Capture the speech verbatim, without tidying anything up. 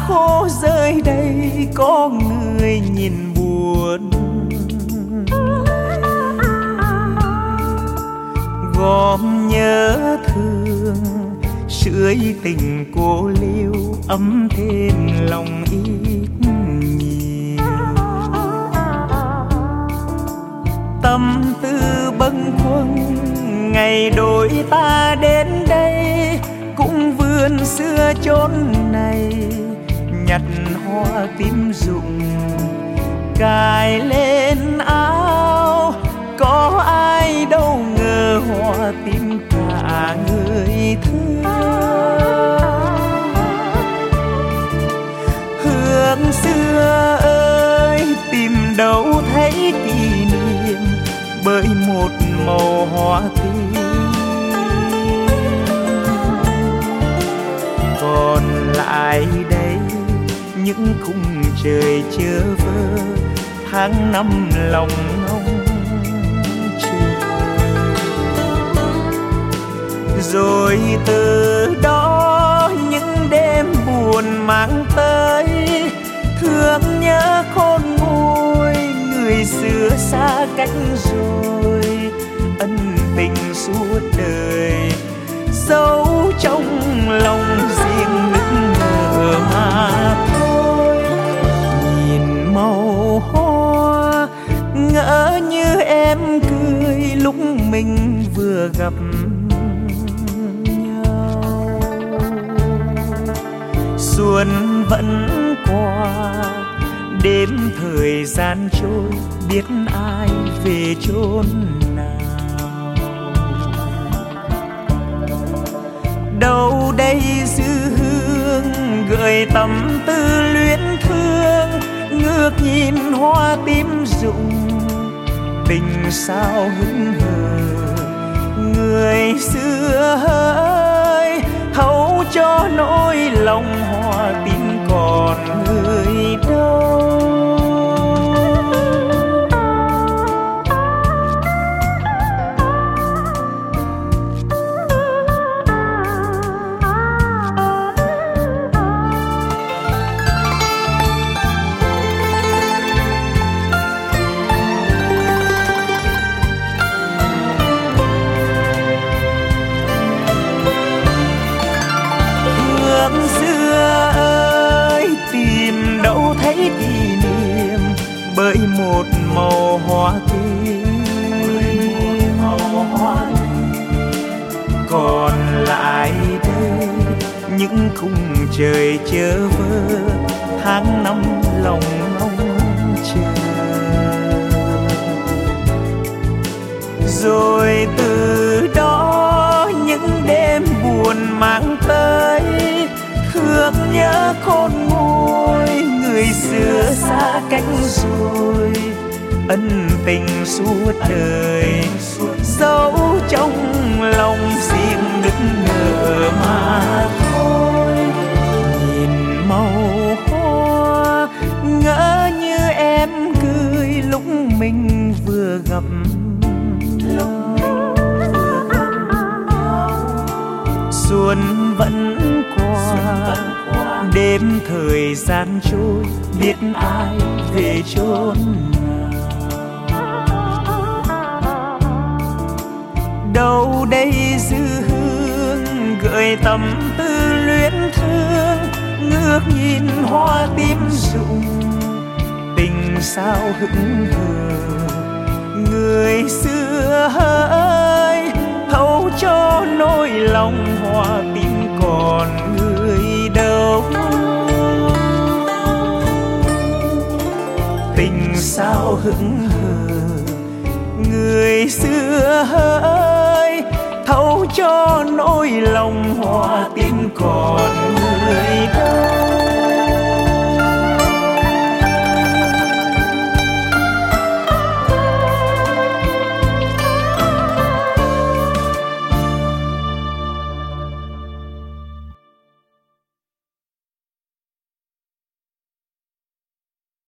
khô rơi đây có người nhìn buồn. Gom nhớ thương sưởi tình cô liêu ấm thêm lòng ít nhiều. Tâm tư bâng khuâng ngày đôi ta đến đây, cũng vườn xưa chốn này nhặt hoa tím rụng cài lên áo. Có ai đâu ngờ hoa tím cả người thương. Hương xưa ơi tìm đâu thấy kỷ niệm bởi một màu hoa tím. Còn lại đây những khung trời chơ vơ, tháng năm lòng ngóng chờ. Rồi từ đó những đêm buồn mang tới, thương nhớ khôn nguôi người xưa xa cách rồi. Ân tình suốt đời dấu trong lòng riêng nức nở mà thôi. Nhìn màu hoa ngỡ như em cười lúc mình vừa gặp nhau. Xuân vẫn qua đêm thời gian trôi, biết ai về chốn nào. Đâu đây dư hương gợi tâm tư luyến thương, ngước nhìn hoa tím rụng tình sao hững hờ. Người xưa ơi thấu cho nỗi lòng hoa tím còn người đâu. Bởi một màu hoa tím, còn lại đây những khung trời chơ vơ, tháng năm lòng ngóng chờ. Rồi từ đó những đêm buồn mang tới, thương nhớ khôn nguôi người xưa xa cách rồi. Ân tình suốt đời dấu trong lòng riêng nức nở mà thôi. Nhìn màu hoa ngỡ như em cười lúc mình vừa gặp nhau. Xuân vẫn qua đêm thời gian trôi, biết ai về chốn nào. Đâu đây dư hương gợi tâm tư luyến thương, ngước nhìn hoa tím rụng tình sao hững hờ. Người xưa ơi thấu cho nỗi lòng hoa tím còn người đâu. Tình sao hững hờ người xưa ơi thấu cho nỗi lòng hoa tím còn